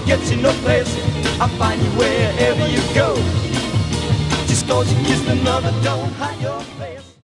get you no place. I'll find you wherever you go. Just 'cause you kissed another, don't hide your